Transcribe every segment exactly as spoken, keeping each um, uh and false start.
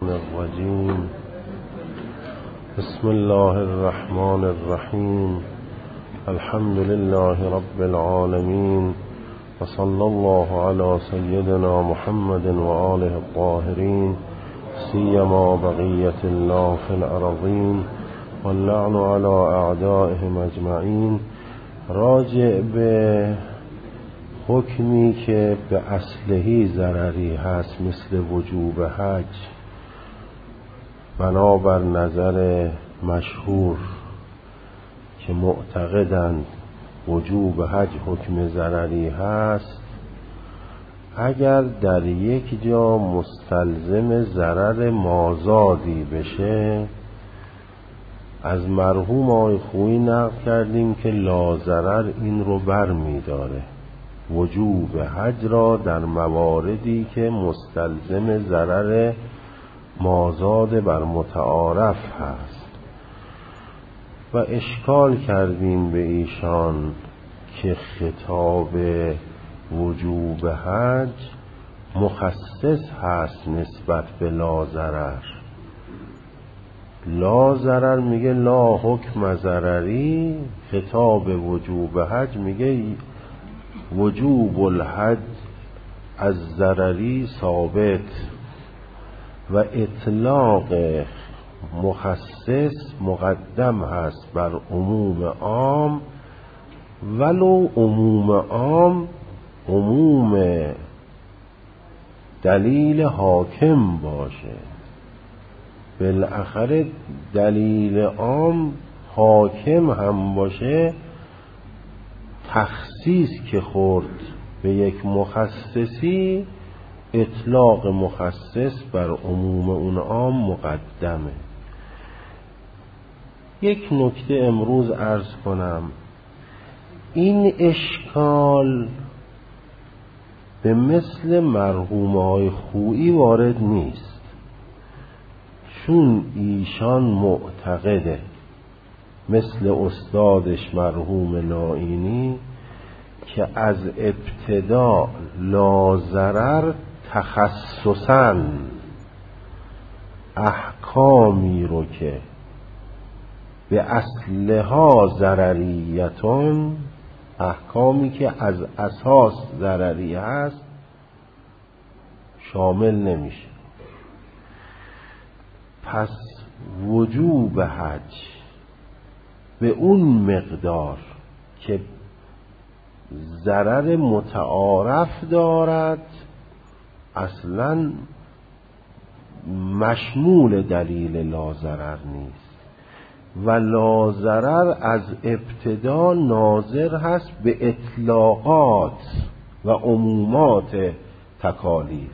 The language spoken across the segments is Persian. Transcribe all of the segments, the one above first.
الرجیم. بسم الله الرحمن الرحیم. الحمد لله رب العالمین و صلی الله علی سیدنا محمد و آله الطاهرین سیما بقیت الله فی الارضین واللعن علی اعدائهم اجمعین. راجع به حکمی که به اصلهی ضرری هست مثل وجوب حج، بنابر نظر مشهور که معتقدند وجوب حج حکم ضرری هست، اگر در یک جا مستلزم ضرر مازادی بشه، از مرحوم آقای خویی نقل کردیم که لاضرر این رو بر می داره، وجوب حج را در مواردی که مستلزم ضرر مازاد بر متعارف هست. و اشکال کردیم به ایشان که خطاب وجوب حج مخصص هست نسبت به لاضرر. لاضرر میگه لا حکم ضرری، خطاب وجوب حج میگه وجوب الحج از ضرری ثابت. و اطلاق مخصص مقدم هست بر عموم عام، ولو عموم عام عموم دلیل حاکم باشه. بالاخره دلیل عام حاکم هم باشه، تخصیص که خورد به یک مخصصی، اطلاق مخصص بر عموم اون عام مقدمه. یک نکته امروز عرض کنم، این اشکال به مثل مرحوم آقای خویی وارد نیست، چون ایشان معتقده مثل استادش مرحوم نائینی که از ابتدا لاضرر تخصصاً احکامی رو که به اصلها ضرریتون، احکامی که از اساس ضرری هست، شامل نمیشه. پس وجوب حج به اون مقدار که ضرر متعارف دارد اصلاً مشمول دلیل لاضرر نیست. و لاضرر از ابتدا ناظر هست به اطلاقات و عمومات تکالیف.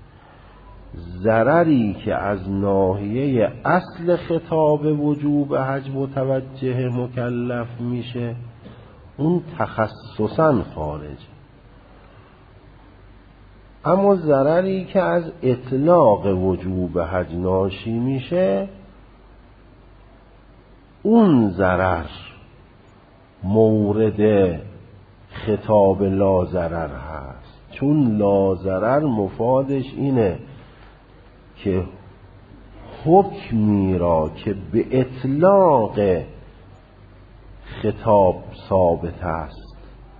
ضرری که از ناحیه اصل خطاب وجوب حج متوجه مکلف میشه، اون تخصصاً خارج. اما ضرری که از اطلاق وجوب حج ناشی میشه، اون ضرر مورد خطاب لاضرر هست. چون لاضرر مفادش اینه که حکمی را که به اطلاق خطاب ثابت است،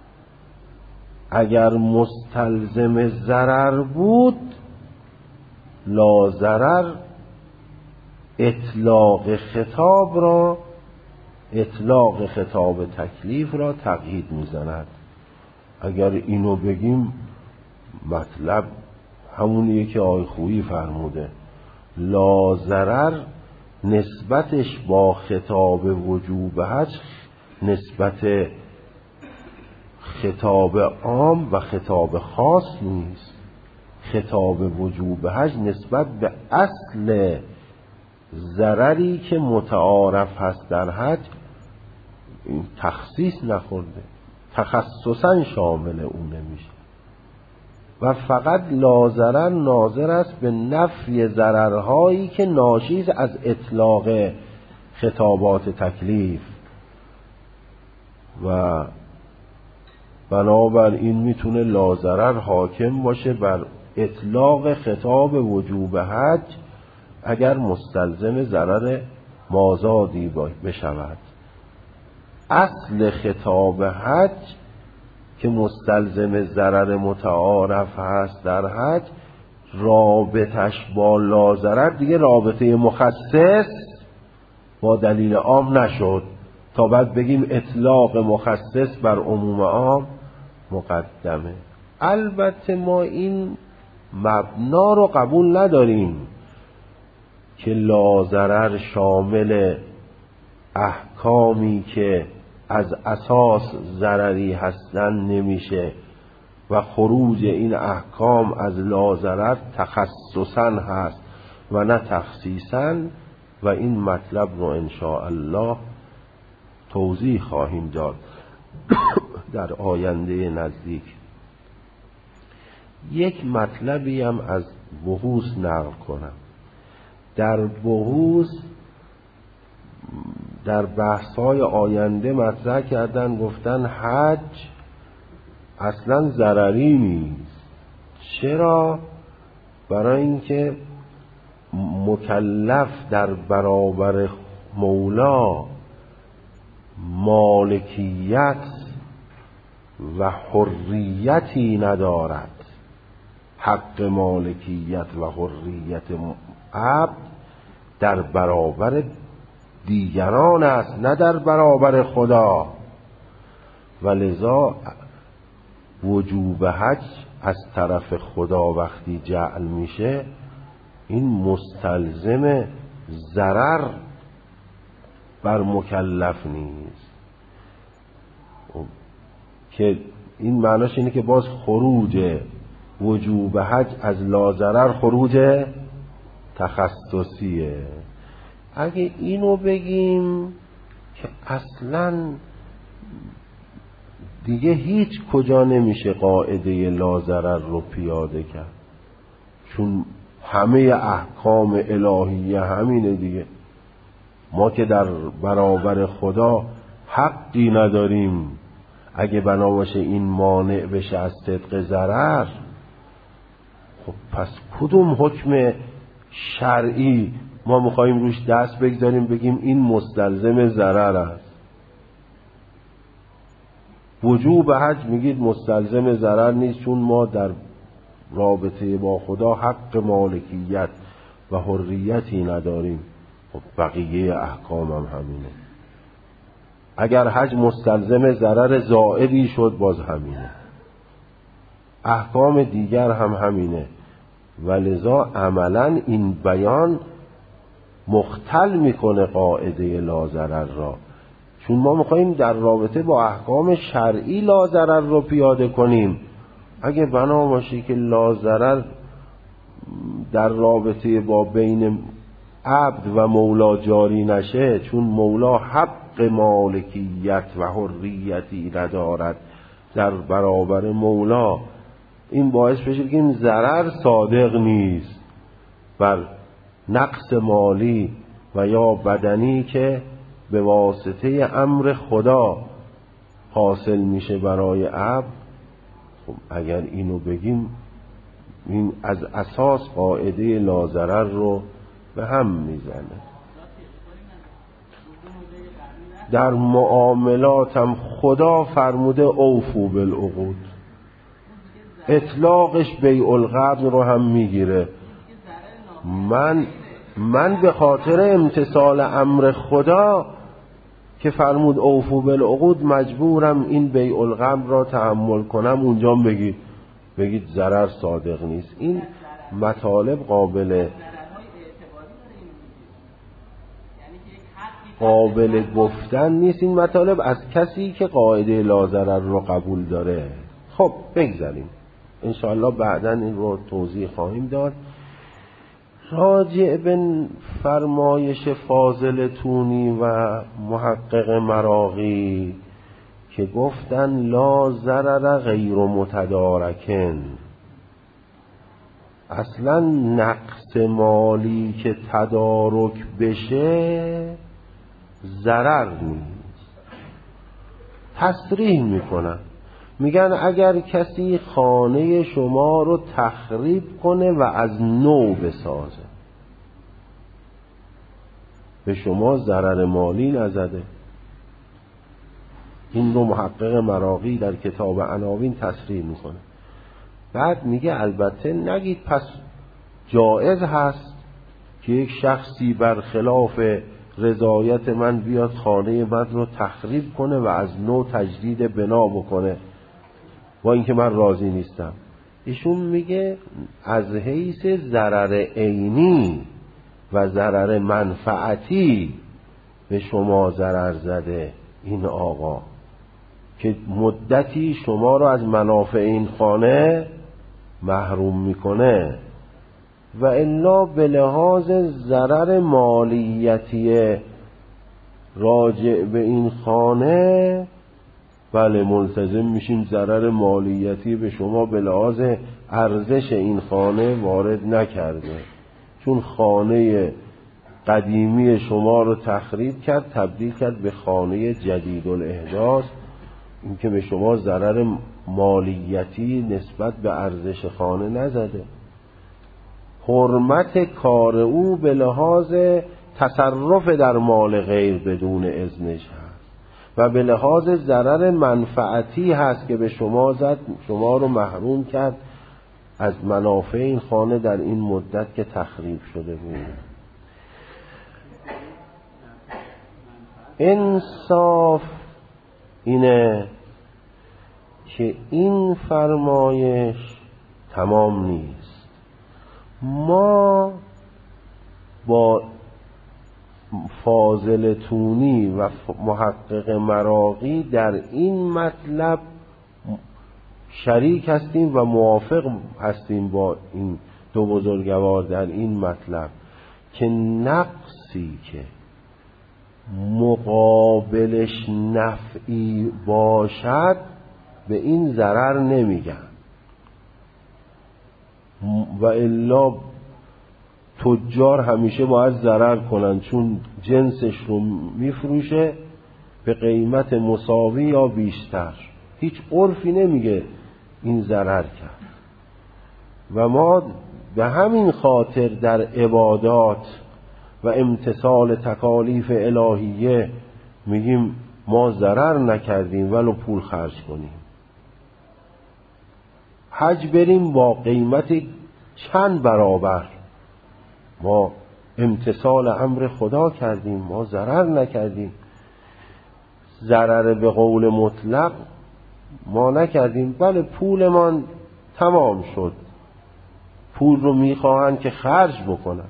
اگر مستلزم ضرر بود، لاضرر اطلاق خطاب را، اطلاق خطاب تکلیف را تقیید میزند. اگر اینو بگیم مطلب همونیه که آقای خویی فرموده، لاضرر نسبتش با خطاب وجوب حج نسبت خطاب عام و خطاب خاص نیست. خطاب وجوب حج نسبت به اصل ضرری که متعارف هست در حج تخصیص نخورده، تخصصاً شامل اون نمیشه. و فقط لاضرر ناظر است به نفی ضررهایی که ناشی از اطلاق خطابات تکلیف. و بنابراین میتونه لاضرر حاکم باشه بر اطلاق خطاب وجوب حج اگر مستلزم ضرر مازادی بشود. اصل خطاب حج که مستلزم ضرر متعارف هست در حج، رابطش با لاضرر دیگه رابطه مخصص با دلیل عام نشد تا بعد بگیم اطلاق مخصص بر عموم عام مقدمه. البته ما این مبنا رو قبول نداریم که لاضرر شامل احکامی که از اساس ضرری هستن نمیشه و خروج این احکام از لاضرر تخصصاً هست و نه تخصیصاً، و این مطلب رو انشاءالله توضیح خواهیم داد در آینده نزدیک. یک مطلبی هم از بحوث نقل کنم. در بحوث در بحث‌های آینده مطرح کردن، گفتن حج اصلا ضرری نیست. چرا؟ برای اینکه مکلف در برابر مولا مالکیت و حریتی ندارد. حق مالکیت و حریت عبد در برابر دیگران است، نه در برابر خدا. و لذا وجوب حج از طرف خدا وقتی جعل میشه، این مستلزم ضرر بر مکلف نیست، که این معناش اینه که باز خروج وجوب حج از لاضرر خروج تخصصیه. اگه اینو بگیم که اصلاً دیگه هیچ کجا نمیشه قاعده لاضرر رو پیاده کرد، چون همه احکام الهیه همینه دیگه. ما که در برابر خدا حقی نداریم، اگه بنا باشه این مانع بشه از صدق ضرر، خب پس کدوم حکم شرعی ما میخواییم روش دست بگذاریم بگیم این مستلزم ضرر است؟ وجوب حج میگید مستلزم ضرر نیست، چون ما در رابطه با خدا حق مالکیت و حریتی نداریم. خب بقیه احکام هم همینه. اگر حج مستلزم ضرر زائدی شد باز همینه، احکام دیگر هم همینه. ولذا عملا این بیان مختل میکنه قاعده لاضرر را، چون ما میخواییم در رابطه با احکام شرعی لاضرر رو پیاده کنیم. اگه بنا باشه که لاضرر در رابطه با بین عبد و مولا جاری نشه، چون مولا حق مالکیت و حریتی ندارد در برابر مولا، این باعث بشه که این ضرر صادق نیست بر نقص مالی و یا بدنی که به واسطه امر خدا حاصل میشه برای عبد. خب اگر اینو بگیم، این از اساس قاعده لاضرر رو به هم میزنه. در معاملات هم خدا فرموده اوفو بالعقود، اطلاقش بیع القبض رو هم میگیره. من من به خاطر امتثال امر خدا که فرمود اوفو بالعقود مجبورم این بیع القبض را تحمل کنم، اونجا بگید بگید ضرر صادق نیست. این مطالب قابل قابل گفتن نیست. این مطالب از کسی که قاعده لاضرر رو قبول داره. خب بگذاریم، انشاءالله بعداً این رو توضیح خواهیم داد. راجع به فرمایش فاضل تونی و محقق مراغی که گفتن لا ضرر غیر متدارکن، اصلا نقص مالی که تدارک بشه ضرر نیست. تصریح میکنن، میگن اگر کسی خانه شما رو تخریب کنه و از نو بسازه، به شما ضرر مالی نزده. این رو محقق مراغی در کتاب عناوین تصریح میکنه. بعد میگه البته نگید پس جایز هست که یک شخصی برخلاف رضایت من بیاد خانه من رو تخریب کنه و از نو تجدید بنا بکنه با اینکه من راضی نیستم. ایشون میگه از حیث ضرر عینی و ضرر منفعتی به شما ضرر زده این آقا که مدتی شما رو از منافع این خانه محروم میکنه، و الا به لحاظ ضرر مالیتی راجع به این خانه بله ملتزم میشیم ضرر مالیتی به شما به لحاظ ارزش این خانه وارد نکرده، چون خانه قدیمی شما رو تخریب کرد تبدیل کرد به خانه جدید الاحداث، این که به شما ضرر مالیتی نسبت به ارزش خانه نزده. حرمت کار او به لحاظ تصرف در مال غیر بدون اذنش هست و به لحاظ ضرر منفعتی هست که به شما زد، شما رو محروم کرد از منافع این خانه در این مدت که تخریب شده بود. انصاف اینه که این فرمایش تمام نیست. ما با فاضل تونی و محقق مراغی در این مطلب شریک هستیم و موافق هستیم با این دو بزرگوار در این مطلب که نقصی که مقابلش نفعی باشد به این ضرر نمیگن، و الا تجار همیشه باید ضرر کنن چون جنسش رو میفروشه به قیمت مساوی یا بیشتر، هیچ عرفی نمیگه این ضرر کرد. و ما به همین خاطر در عبادات و امتثال تکالیف الهیه میگیم ما ضرر نکردیم ولو پول خرج کنیم. حج بریم با قیمت چند برابر ما امتثال امر خدا کردیم، ما ضرر نکردیم. ضرر به قول مطلق ما نکردیم، بله پولمان تمام شد، پول رو میخواهند که خرج بکنن.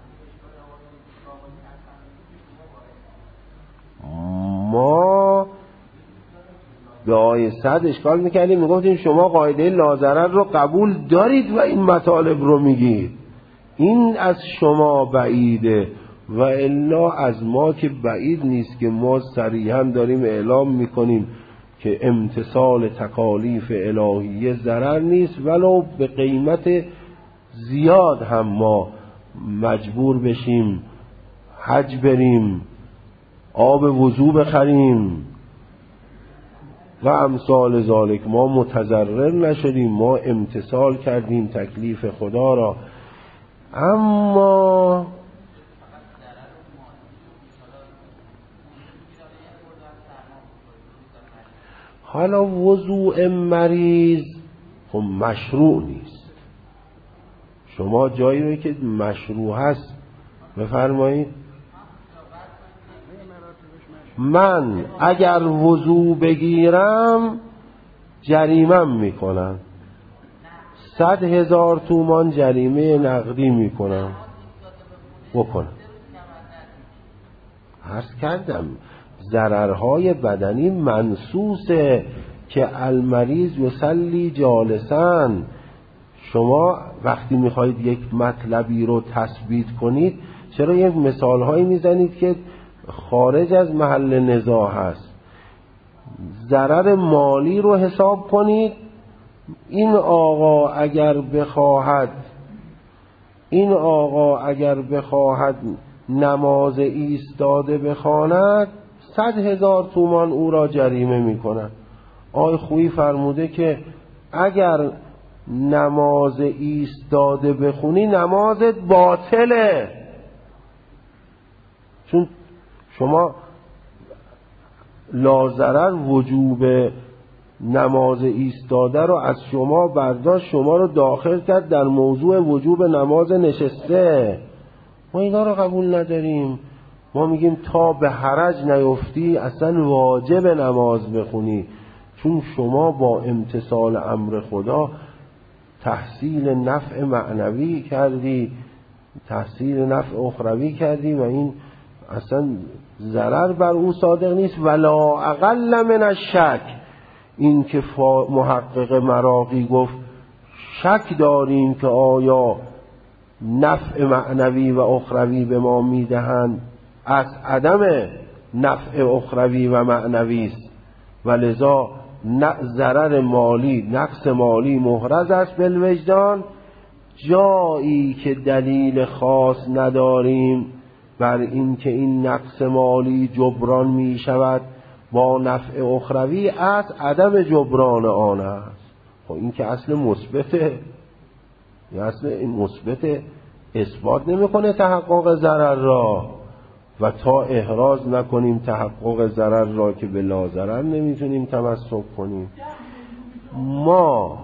ما به آیه صد اشکال میکردیم، میگفتیم شما قاعده لاضرر رو قبول دارید و این مطالب رو میگید، این از شما بعیده، و الا از ما که بعید نیست که ما صریحا داریم اعلام میکنیم که امتثال تکالیف الهیه ضرر نیست ولو به قیمت زیاد هم ما مجبور بشیم حج بریم، آب وضو بخریم و امثال ذالک، ما متضرر نشدیم، ما امتثال کردیم تکلیف خدا را. اما حالا وضوء مریض خب مشروع نیست، شما جایی رو که مشروع هست بفرمایید. من اگر وضو بگیرم جریمم میکنن، صد هزار تومان جریمه نقدی میکنم بکنم. عرض کردم ضررهای بدنی منصوصه که المریض یصلی جالسن. شما وقتی میخواید یک مطلبی رو تثبیت کنید چرا یک مثالهایی میزنید که خارج از محل نزاع هست؟ ضرر مالی رو حساب کنید. این آقا اگر بخواهد این آقا اگر بخواهد نماز ایستاده بخواند صد هزار تومان او را جریمه میکنند. آقای خویی فرموده که اگر نماز ایستاده بخونی نمازت باطله، چون شما لاضرر وجوب نماز ایستاده رو از شما برداشت، شما رو داخل کرد در موضوع وجوب نماز نشسته. ما اینا رو قبول نداریم. ما میگیم تا به حرج نیفتی اصلا واجب نماز بخونی، چون شما با امتثال امر خدا تحصیل نفع معنوی کردی، تحصیل نفع اخروی کردی و این اصلا ضرر بر او صادق نیست. ولا اقل من الشک، این که محقق مراغی گفت شک داریم که آیا نفع معنوی و اخروی به ما میدهند، از عدم نفع اخروی و معنوی است و لذا ضرر مالی، نقص مالی محرز است بالوجدان. جایی که دلیل خاص نداریم بر این که این نقص مالی جبران می شود با نفع اخروی، از عدم جبران آن است. خب این که اصل مثبته، این اصل این مثبت اثبات نمیکنه تحقق ضرر را، و تا احراز نکنیم تحقق ضرر را که به لا ضرر نمیتونیم تمسک کنیم. ما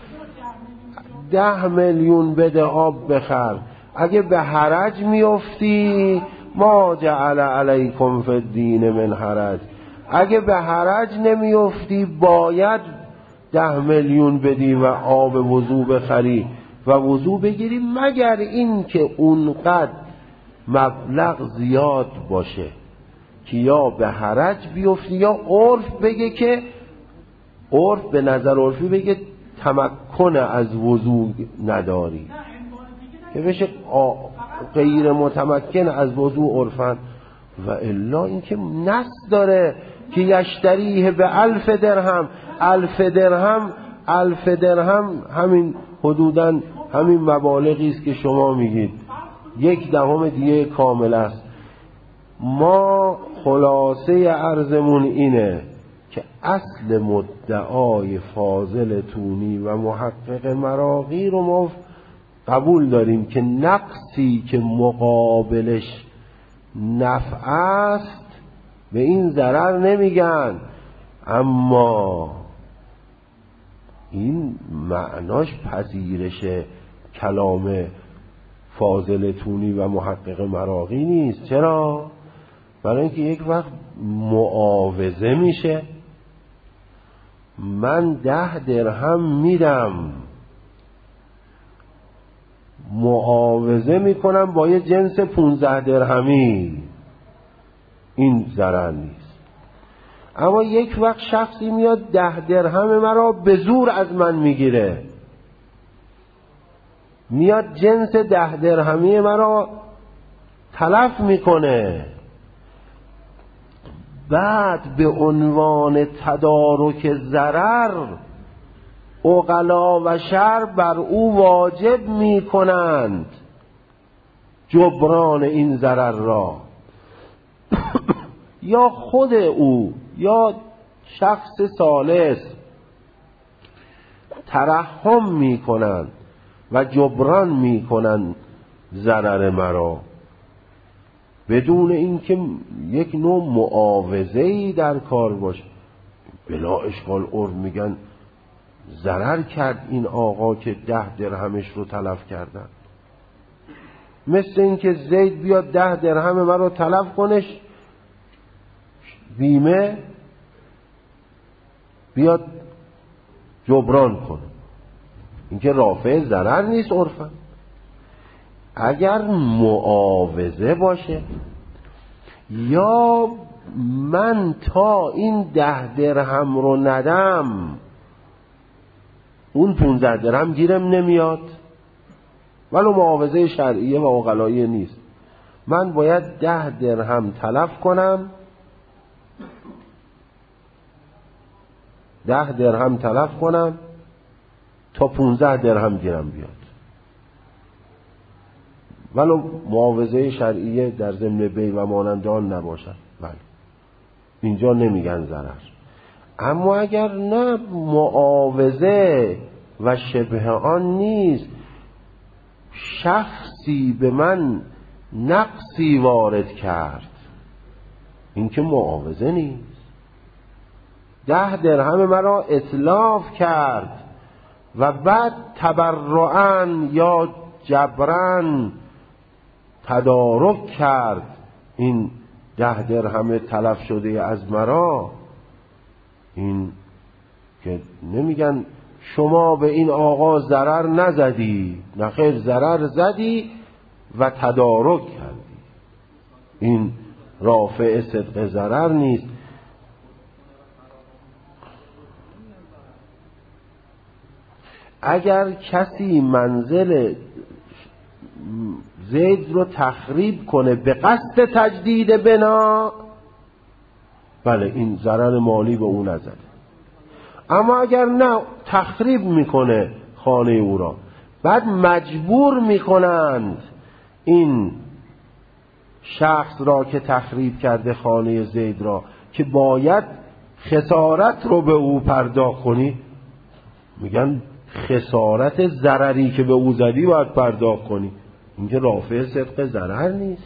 ده میلیون بده آب بخر، اگه به حرج میفتی ما جعل علیکم فی الدین من حرج، اگه به حرج نمیفتی باید ده میلیون بدی و آب وضو بخری و وضو بگیری، مگر این که اونقدر مبلغ زیاد باشه که یا به حرج بیفتی یا عرف بگه که عرف به نظر عرفی بگه تمکن از وضو نداری، که بشه غیر متمکن از وضو عرفن. و الا اینکه نص داره که یشتریه به الف درهم، الف درهم الف درهم همین حدوداً همین مبالغی است که شما میگید، یک دهم دیگه کامل است. ما خلاصه عرضمون اینه که اصل مدعای فاضل تونی و محقق مراغی رو ما قبول داریم که نقصی که مقابلش نفع است به این ضرر نمیگن، اما این معناش پذیرش کلام فاضل تونی و محقق مراغی نیست. چرا؟ برای اینکه یک وقت معاوضه میشه، من ده درهم میدم معاوضه میکنم با یه جنس پونزده درهمی، این ضرر نیست. اما یک وقت شخصی میاد ده درهم مرا به زور از من میگیره، میاد جنس ده درهمی مرا تلف میکنه، بعد به عنوان تدارک ضرر عقلا و شر بر او واجب میکنند جبران این ضرر را. یا خود او یا شخص ثالث ترحم میکنند و جبران میکنند ضرر مرا، بدون اینکه یک نوع معاوضه‌ای در کار باشه. بلا اشکال عرف میگن ضرر کرد این آقا که ده درهمش رو تلف کردن، مثل اینکه زید بیاد ده درهم من رو تلف کنش، بیمه بیاد جبران کنه، اینکه رافع ضرر نیست عرفا. اگر معاوضه باشه یا من تا این ده درهم رو ندم اون پونزده درهم گیرم نمیاد، ولو معاوضه شرعیه و عقلاییه نیست، من باید ده درهم تلف کنم، ده درهم تلف کنم تا پونزده درهم گیرم بیاد، ولو معاوضه شرعیه در ضمن بی و مانند آن نباشد. بله اینجا نمیگن ضرر. اما اگر نه معاوضه و شبه آن نیست، شخصی به من نقصی وارد کرد این که معاوضه نیست. ده درهم مرا اتلاف کرد و بعد تبرعاً یا جبراً تدارک کرد این ده درهم تلف شده از مرا. این که نمیگن شما به این آقا ضرر نزدی، نه خیر، ضرر زدی و تدارک کردی. این رافع صدق ضرر نیست. اگر کسی منزل زید رو تخریب کنه به قصد تجدید بنا، بله این ضرر مالی به اون نزده. اما اگر نه تخریب میکنه خانه او را، بعد مجبور میکنند این شخص را که تخریب کرده خانه زید را که باید خسارت رو به او پرداخت کنی، میگن خسارت ضرری که به او زدی باید پرداخت کنی. این که رافع صدق ضرر نیست.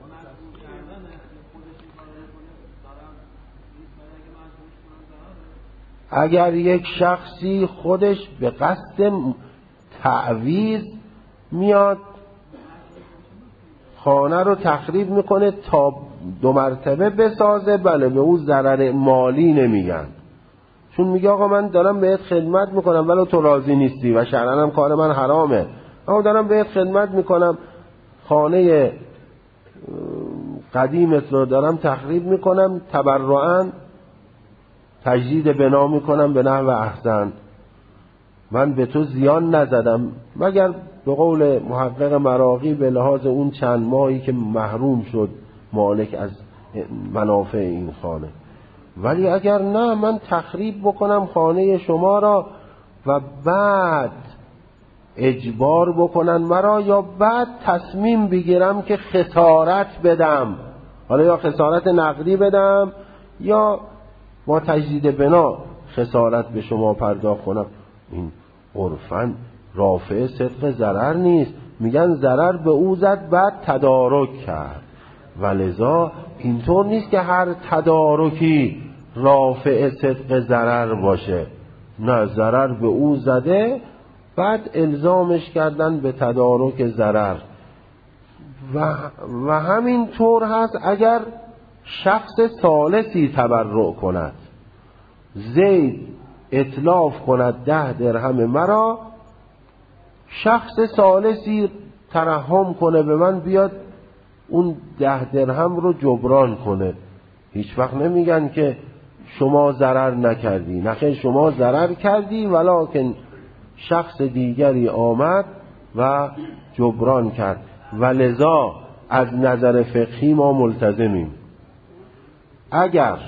اگر یک شخصی خودش به قصد تعویض میاد خانه رو تخریب میکنه تا دو مرتبه بسازه، بله به او ضرر مالی نمیگن، چون میگه آقا من دارم بهت خدمت میکنم ولو تو راضی نیستی و شرعاً هم کار من حرامه، اما دارم بهت خدمت میکنم، خانه قدیمت رو دارم تخریب میکنم، تبرعاً تجدید بنا میکنم به نحو احسن، من به تو زیان نزدم، مگر به قول محقق مراغی به لحاظ اون چند ماهی که محروم شد مالک از منافع این خانه. ولی اگر نه من تخریب بکنم خانه شما را و بعد اجبار بکنن مرا، یا بعد تصمیم بگیرم که خسارت بدم، حالا یا خسارت نقدی بدم یا با تجدید بنا خسارت به شما پرداخت کنم، این عرفاً رافع صدق ضرر نیست. میگن ضرر به او زد بعد تدارک کرد، ولذا اینطور نیست که هر تدارکی رافع صدق ضرر باشه، نه، ضرر به او زده بعد الزامش کردن به تدارک ضرر. و, و همین طور هست اگر شخص ثالثی تبرع کند، زید اتلاف کند ده درهم مرا، شخص ثالثی ترحم کنه به من بیاد اون ده درهم رو جبران کنه، هیچ وقت نمیگن که شما ضرر نکردی، نخیر شما ضرر کردی ولکن شخص دیگری آمد و جبران کرد. ولذا از نظر فقهی ما ملتزمیم اگر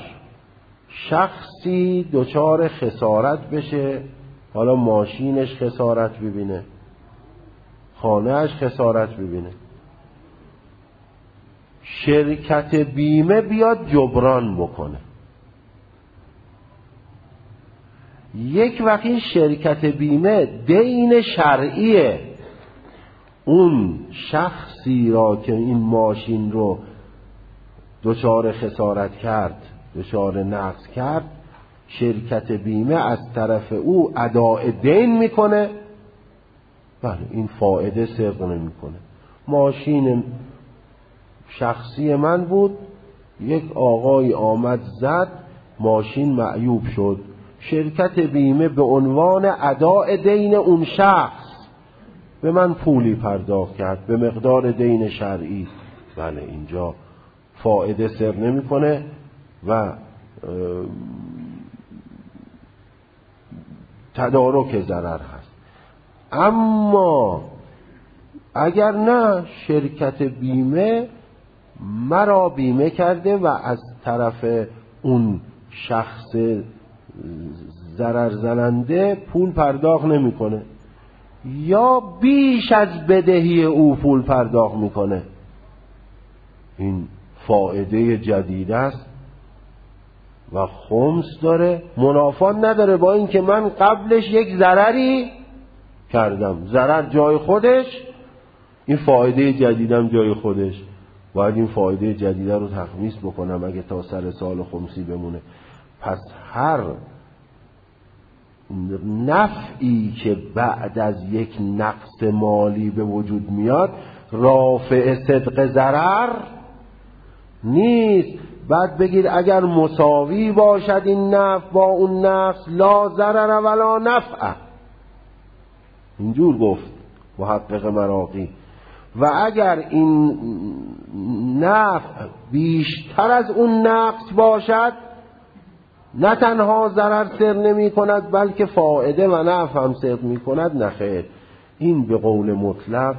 شخصی دچار خسارت بشه، حالا ماشینش خسارت ببینه، خانهش خسارت ببینه، شرکت بیمه بیاد جبران بکنه. یک وقت این شرکت بیمه دین شرعیه، اون شخصی را که این ماشین رو دچار خسارت کرد، دچار نقص کرد، شرکت بیمه از طرف او اداء دین میکنه، بله این فائده صرف نمیکنه. ماشین شخصی من بود، یک آقای آمد زد، ماشین معیوب شد، شرکت بیمه به عنوان اداء دین اون شخص به من پولی پرداخت کرد به مقدار دین شرعی، بله اینجا فائده سر نمیکنه و تدارک ضرر هست. اما اگر نه، شرکت بیمه مرا بیمه کرده و از طرف اون شخص ضرر زننده پول پرداخت نمیکنه یا بیش از بدهی او پول پرداخت میکنه، این فائده جدید است و خمس داره، منافات نداره، با اینکه من قبلش یک ضرری کردم، ضرر جای خودش، این فائده جدیدم جای خودش، باید این فایده جدیده رو تخمیس بکنم اگه تا سر سال خمسی بمونه. پس هر نفعی که بعد از یک نقص مالی به وجود میاد رافع صدق ضرر نیست. بعد بگید اگر مساوی باشد این نفع با اون نقص لا ضرر ولا نفع، اینجور گفت محقق مراغی. و اگر این نفع بیشتر از اون نقص باشد نه تنها ضرر سر نمی کند بلکه فایده و نفع هم سر می کند، نخیر، این به قول مطلق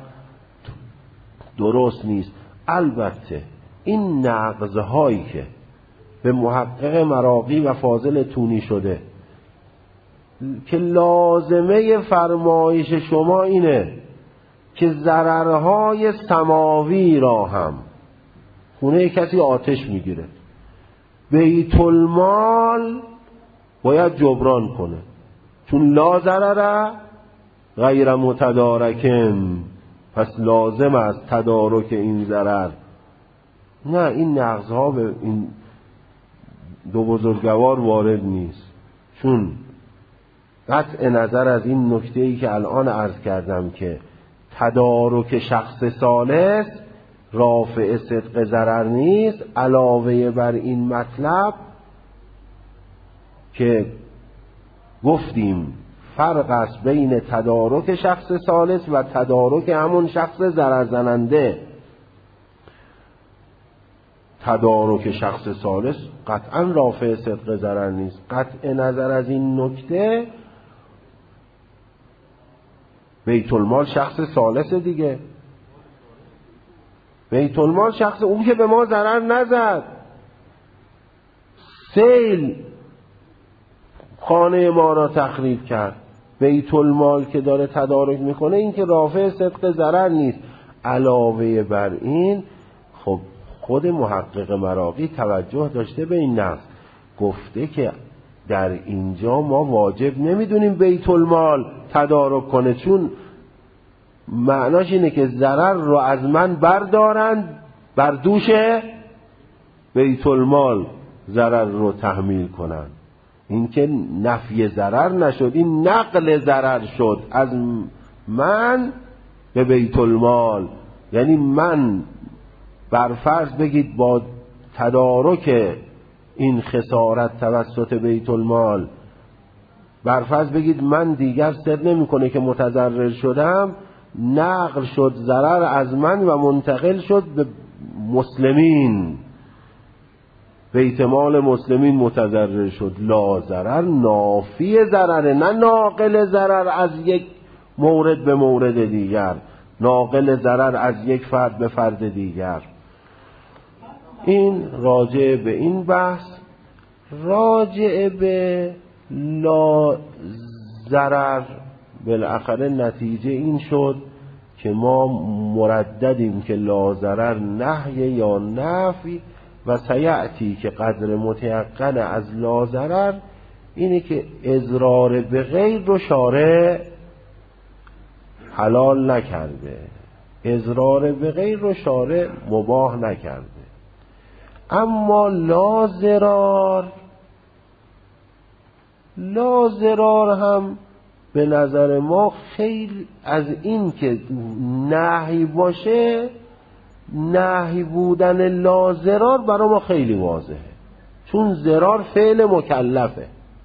درست نیست. البته این نقض‌هایی که به محقق مراغی و فاضل تونی شده که لازمه فرمایش شما اینه که ضررهای سماوی را هم، خونه کسی آتش میگیره، بیت المال باید جبران کنه چون لا ضرر غیر متدارکم، پس لازم است تدارک این ضرر. نه، این نقضها به این دو بزرگوار وارد نیست، چون قطع نظر از این نکته‌ای که الان عرض کردم که تدارک شخص ثالث رافع صدق ضرر نیست، علاوه بر این مطلب که گفتیم فرق است بین تدارک شخص ثالث و تدارک همون شخص ضرر زننده. تدارک شخص ثالث قطعا رافع صدق ضرر نیست. قطع نظر از این نکته بیت المال شخص ثالث دیگه، بیت المال شخص اون که به ما ضرر نزد، سیل خانه ما را تخریب کرد، بیت المال که داره تدارک میکنه این که رافع صدق ضرر نیست. علاوه بر این خب خود محقق مراغی توجه داشته به این نقص، گفته که در اینجا ما واجب نمیدونیم بیت المال تدارک کنه، چون معناش اینه که ضرر رو از من بردارند بر دوش بیت المال ضرر رو تحمیل کنند. این که نفی ضرر نشد، این نقل ضرر شد از من به بیت المال. یعنی من بر فرض بگید با تدارک این خسارت توسط بیت المال، بر فرض بگید من دیگر صد نمی کنه که متضرر شدم، نقل شد ضرر از من و منتقل شد به مسلمین، بیت مال مسلمین متضرر شد. لا ضرر نافی ضرر، نه ناقل ضرر از یک مورد به مورد دیگر، ناقل ضرر از یک فرد به فرد دیگر. این راجع به این بحث. راجع به لا ضرر بالاخره نتیجه این شد که ما مرددیم که لا ضرر نهی یا نفی، و سیعتی که قدر متیقن از لا ضرر اینه که اضرار به غیر رو شارع حلال نکرده، اضرار به غیر رو شارع مباح نکرده. اما لا ضرار، لا ضرار هم به نظر ما خیلی از این که نهی باشه، نهی بودن لا ضرار برای ما خیلی واضحه، چون ضرار فعل مکلفه.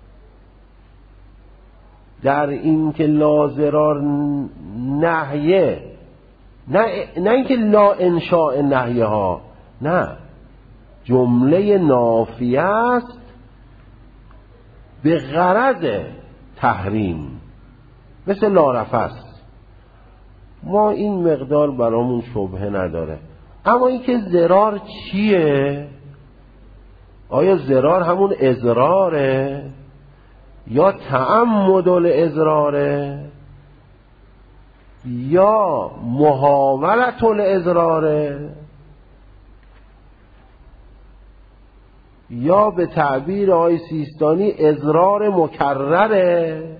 در این که لا ضرار نهیه، نه نه اینکه لا انشاء نهیه ها، نه، جمله نافیه است به غرض تحریم، مثل لا رفث. ما این مقدار برامون شبهه نداره. اما اینکه ضرار چیه؟ آیا ضرار همون اضراره یا تعمد الاضراره یا محاولت الاضراره یا به تعبیر آقای سیستانی اضرار مکرره،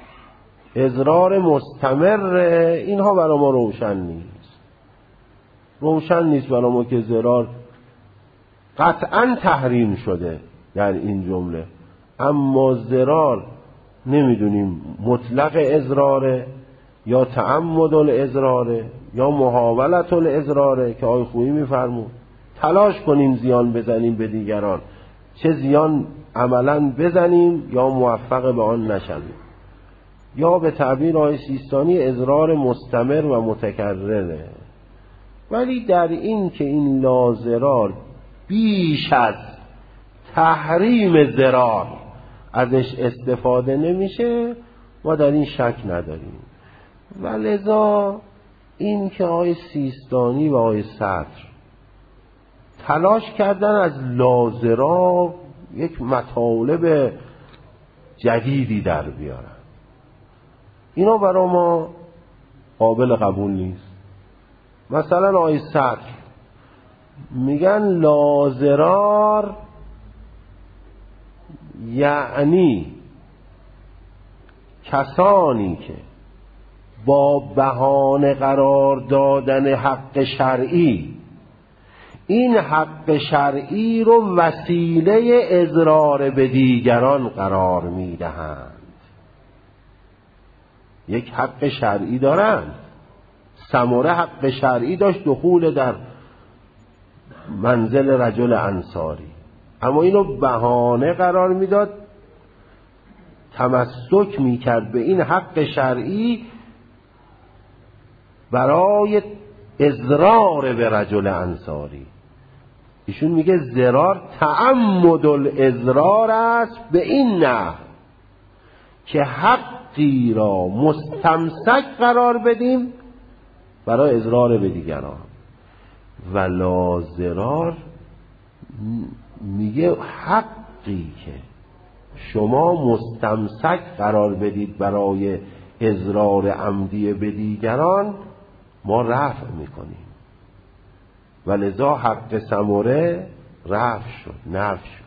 اضرار مستمره؟ اینها برای ما روشن نیست. روشن نیست برای ما که زرار قطعا تحریم شده در این جمله، اما زرار نمیدونیم مطلق ازراره یا تعمد الازراره یا محاولت الازراره که آقای خویی میفرمود تلاش کنیم زیان بزنیم به دیگران، چه زیان عملا بزنیم یا موفق به آن نشویم، یا به تعبیر آقای سیستانی ازرار مستمر و متکرره. ولی در این که این لازرار بیش از تحریم زرار ازش استفاده نمیشه ما در این شک نداریم. و لذا این که آقای سیستانی و آقای صدر تلاش کردن از لازرار یک مطالب جدیدی در بیارن، اینا برای ما قابل قبول نیست. مثلا آقای صدر میگن لازرار یعنی کسانی که با بهانه قرار دادن حق شرعی این حق شرعی رو وسیله اضرار به دیگران قرار میدهند. یک حق شرعی دارند، سمره حق شرعی داشت دخول در منزل رجل انصاری، اما اینو بهانه قرار میداد، تمسک میکرد به این حق شرعی برای اضرار به رجل انصاری. ایشون میگه ضرار تعمد الاضرار است به این نحو که حقی را مستمسک قرار بدیم برای اضرار به دیگران. و لا ضرار میگه حقی که شما مستمسک قرار بدید برای اضرار عمدی به دیگران ما رفع میکنیم، و لذا حق سمره رفع شد، نفع شد.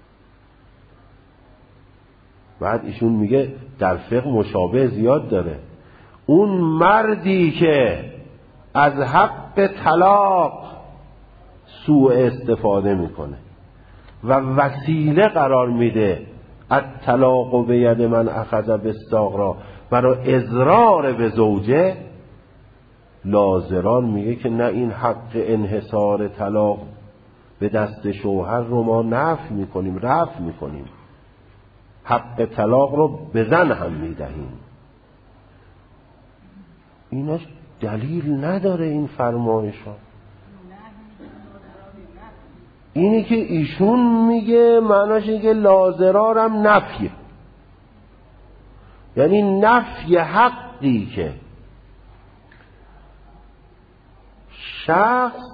بعد ایشون میگه در فقه مشابه زیاد داره، اون مردی که از حق طلاق سوء استفاده میکنه و وسیله قرار میده الطلاق و به ید من اخذ بالساغرا برای اضرار به زوجه، لازران میگه که نه، این حق انحصار طلاق به دست شوهر رو ما نفی میکنیم، رفع میکنیم، حق طلاق رو به زن هم میدهیم. ایناش دلیل نداره این فرمایشا. اینی که ایشون میگه معناش اینه که لازرارم نفیه، یعنی نفی حقی که شخص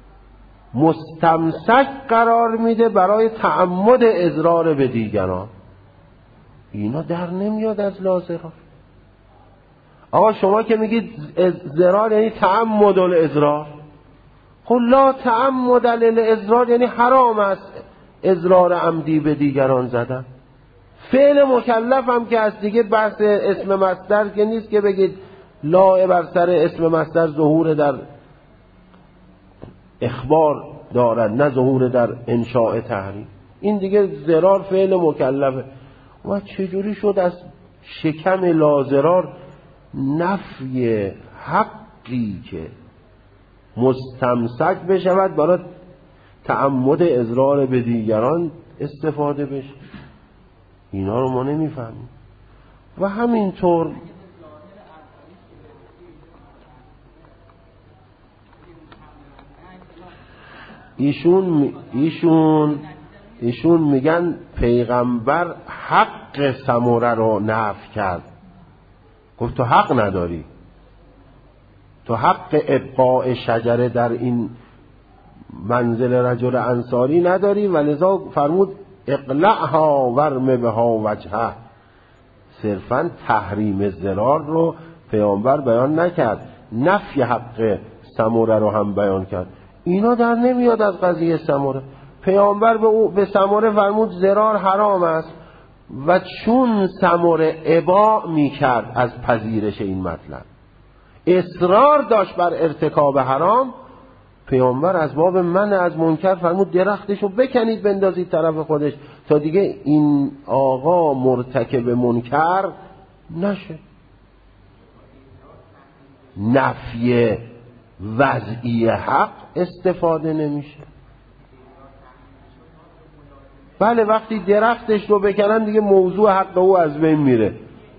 مستمسک قرار میده برای تعمد اضرار به دیگران، اینا در نمیاد از لازرار. آقا شما که میگید ضرار یعنی تعمد الاضرار، خب لا تعمد الاضرار یعنی حرام است اضرار عمدی به دیگران زدن. فعل مکلف هم که از دیگه بحث اسم مصدر که نیست که بگید لا بر سر اسم مصدر ظهور در اخبار دارد نه ظهور در انشاء تحریم. این دیگه ضرار فعل مکلفه. و چجوری شد از شکم لازرار نفی حقی که مستمسک بشود برای تعمد اضرار به دیگران استفاده بشه؟ اینا رو ما نمیفهمیم. و همینطور ایشون ایشون ایشون میگن پیغمبر حق سمره رو نفی کرد، گفت تو حق نداری، تو حق ابقاء شجره در این منزل رجل انصاری نداری، و لذا فرمود اقلعها ورم بها وجهه. صرفا تحریم ضرار رو پیامبر بیان نکرد، نفی حق سمره رو هم بیان کرد. اینا در نمیاد از قضیه سمره. پیامبر به او به سمره فرمود ضرار حرام است، و چون سمره اباء میکرد از پذیرش این مطلب، اصرار داشت بر ارتکاب حرام، پیامبر از باب من از منکر فرمود درختشو بکنید بندازید طرف خودش تا دیگه این آقا مرتکب منکر نشه. نفی وضعی حق استفاده نمیشه. بله وقتی درختش رو بکنن دیگه موضوع حق او از بین میره.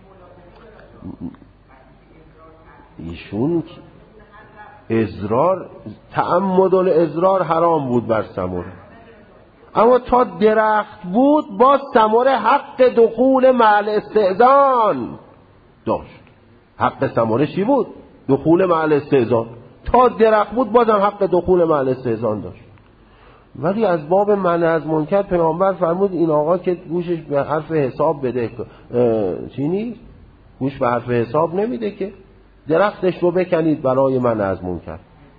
ایشون ازرار تعمد الازرار حرام بود بر ثمره، اما تا درخت بود باز ثمره حق دخول مع الاستئذان داشت. حق ثمره چی بود؟ دخول مع الاستئذان. تا درخت بود بازم حق دخول مع الاستئذان داشت. ولی از باب منع از منکر پیامبر فرمود این آقا که گوشش به حرف حساب بده چی نیست؟ گوش به حرف حساب نمیده که درختش رو بکنید برای منع از منکر.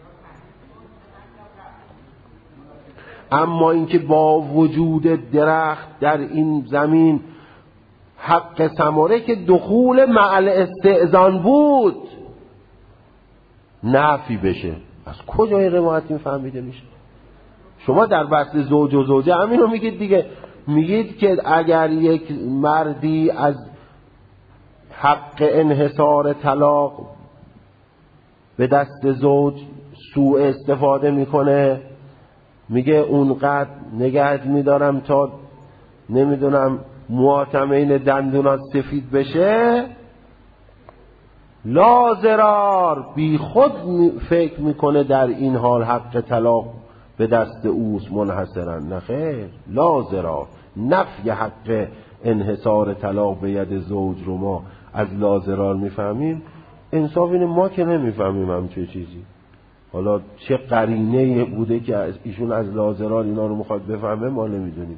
اما اینکه با وجود درخت در این زمین حق ثمره که دخول مع الاستئذان بود نفی بشه، از کجای روایت این فهمیده میشه؟ شما در بحث زوج و زوجه همین رو میگید دیگه، میگید که اگر یک مردی از حق انحصار طلاق به دست زوج سوء استفاده میکنه، میگه اونقدر نگهت میدارم تا نمیدونم مواتمین دندونات سفید بشه، لا ضرار، بی خود فکر میکنه در این حال حق طلاق به دست اوست منحصرا. نه خیر، لا ضرار. نفی حق انحصار طلاق به ید زوج رو ما از لا ضرار میفهمیم. انصاف اینه ما که نمیفهمیم همچه چیزی. حالا چه قرینه بوده که ایشون از لا ضرار اینا رو میخواد بفهمه ما نمیدونیم.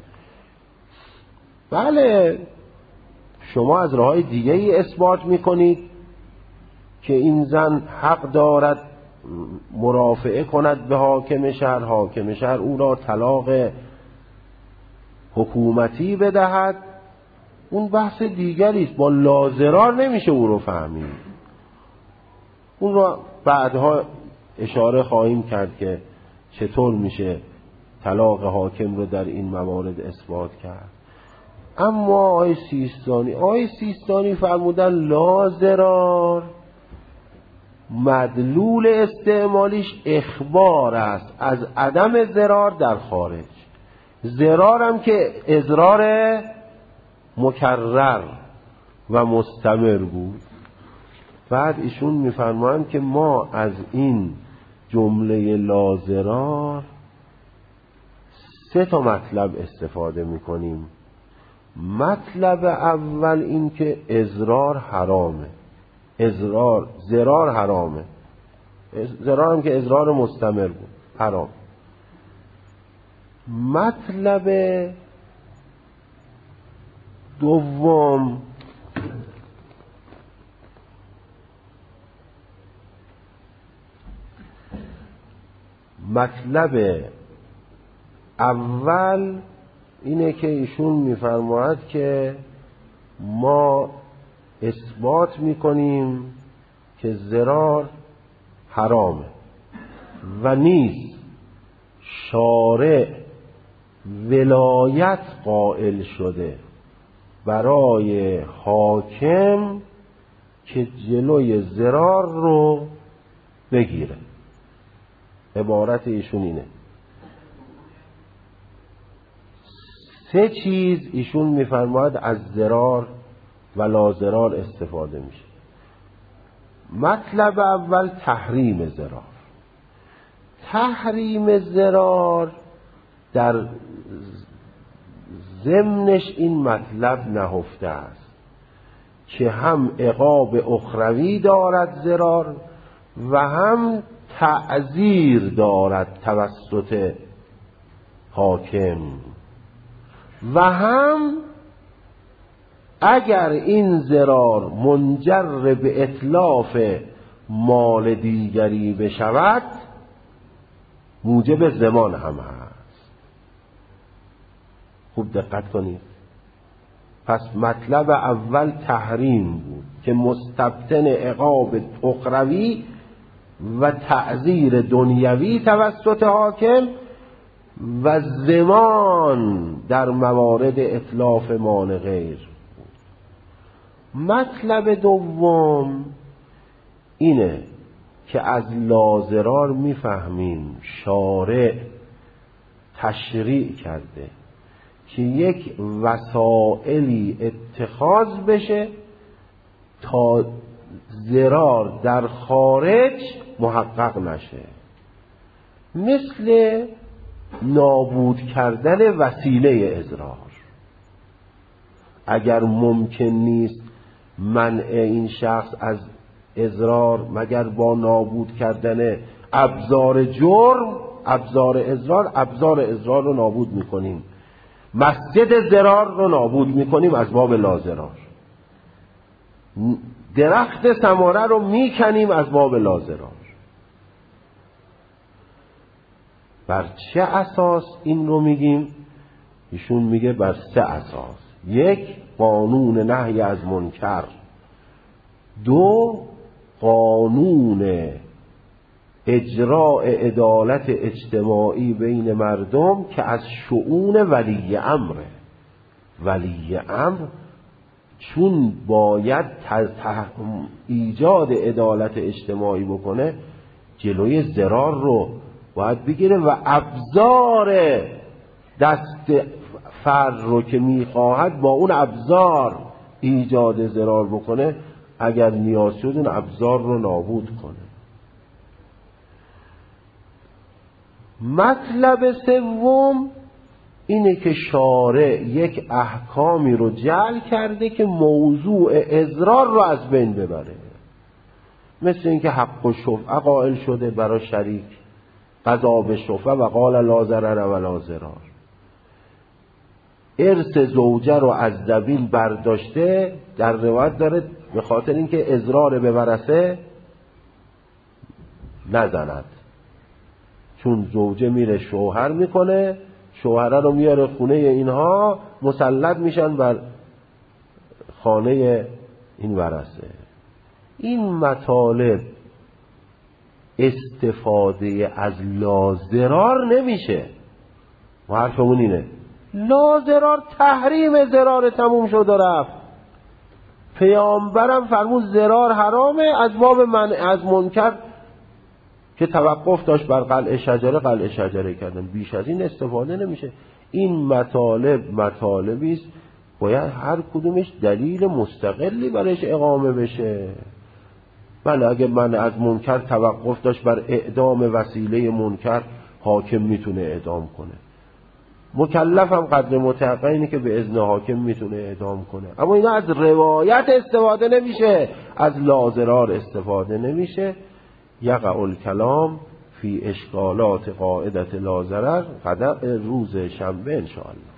بله شما از راههای دیگه ای اثبات میکنید که این زن حق دارد مرافعه کند به حاکم شهر، حاکم شهر او را طلاق حکومتی بدهد، اون بحث دیگری است. با لا ضرار نمیشه او رو فهمید. اون رو بعدها اشاره خواهیم کرد که چطور میشه طلاق حاکم رو در این موارد اثبات کرد. اما آقای سیستانی آقای سیستانی فرمودن لا ضرار مدلول استعمالیش اخبار است از عدم ضرار در خارج. ضرار هم که اضرار مکرر و مستمر بود. بعد ایشون میفرمایند که ما از این جمله لا ضرار سه تا مطلب استفاده میکنیم. مطلب اول این که اضرار حرامه، اضرار ضرار حرامه، ضرار هم که اضرار مستمر بود حرام. مطلب دوم مطلب اول اینه که ایشون میفرماید که ما اثبات میکنیم که ضرار حرامه و نیز شارع ولایت قائل شده برای حاکم که جلوی ضرار رو بگیره. عبارت ایشون اینه. سه چیز ایشون میفرماید از ضرار و لا ضرار استفاده میشه. مطلب اول تحریم ضرار. تحریم ضرار در ضمنش این مطلب نهفته است که هم عقاب اخروی دارد ضرار و هم تعزیر دارد توسط حاکم و هم اگر این ضرار منجر به اتلاف مال دیگری بشود موجب ضمان هم هست. خوب دقت کنید. پس مطلب اول تحریم بود که مستبطن عقاب اخروی و تعذیر دنیوی توسط حاکم و زمان در موارد اتلاف مان غیر. مطلب دوم اینه که از لازرار میفهمیم شارع تشریع کرده که یک وسائلی اتخاذ بشه تا ضرار در خارج محقق نشه، مثل نابود کردن وسیله اضرار. اگر ممکن نیست منع این شخص از اضرار مگر با نابود کردن ابزار جرم، ابزار اضرار، ابزار اضرار رو نابود میکنیم، مسجد ضرار رو نابود میکنیم از باب لازرار، درخت ثمره رو میکنیم از باب لازرار. بر چه اساس این رو میگیم؟ ایشون میگه بر سه اساس: یک، قانون نهی از منکر; دو، قانون اجراء عدالت اجتماعی بین مردم که از شؤون ولی امره. ولی امر چون باید ایجاد عدالت اجتماعی بکنه، جلوی ضرار رو باید بگیره و ابزار دست فرد رو که میخواهد با اون ابزار ایجاد ضرار بکنه، اگر نیاز شد اون ابزار رو نابود کنه. مطلب سوم اینه که شارع یک احکامی رو جعل کرده که موضوع اضرار رو از بین ببره، مثل اینکه حق و شفعه قائل شده برای شریک، قضا به شفعه و قال لا ضرر و لا ضرار. ارث زوجه رو از دبیل برداشته، در روایت داره به خاطر اینکه اضرار به ورثه نزند، چون زوجه میره شوهر میکنه، شوهره رو میاره خونه اینها، مسلط میشن بر خانه این ورثه. این مطالب استفاده از لازرار نمیشه. ما حرفمون اینه لازرار تحریم ضرار تموم شد و رفت. پیامبرم فرمود ضرار حرامه، از باب منع از منکر که توقف داشت بر قلع شجره قلع شجره کردن، بیش از این استفاده نمیشه. این مطالب مطالبی است باید هر کدومش دلیل مستقلی برایش اقامه بشه. بله اگه من از منکر توقف داشت بر اعدام وسیله منکر، حاکم میتونه اعدام کنه، مکلفم قدر متحقق اینه که به اذن حاکم میتونه اعدام کنه. اما اینا از روایت استفاده نمیشه، از لازرار استفاده نمیشه. یقع الکلام فی اشکالات قاعدت لازرر غدا روز شنبه انشاءالله.